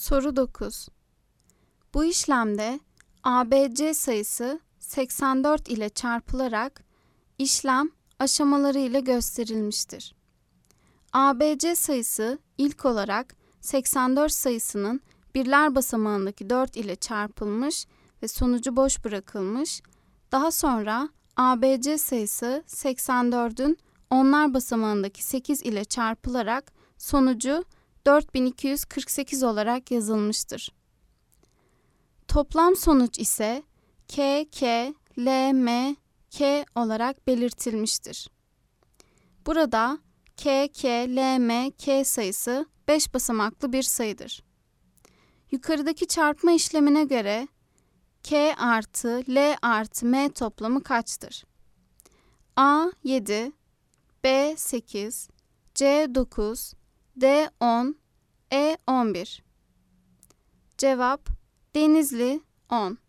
Soru 9. Bu işlemde ABC sayısı 84 ile çarpılarak işlem aşamaları ile gösterilmiştir. ABC sayısı ilk olarak 84 sayısının birler basamağındaki 4 ile çarpılmış ve sonucu boş bırakılmış. Daha sonra ABC sayısı 84'ün onlar basamağındaki 8 ile çarpılarak sonucu 4248 olarak yazılmıştır. Toplam sonuç ise K, L, M, K olarak belirtilmiştir. Burada K, L, M, K sayısı 5 basamaklı bir sayıdır. Yukarıdaki çarpma işlemine göre K artı L artı M toplamı kaçtır? A 7, B 8, C 9, D 10, E 11. Cevap Denizli 10.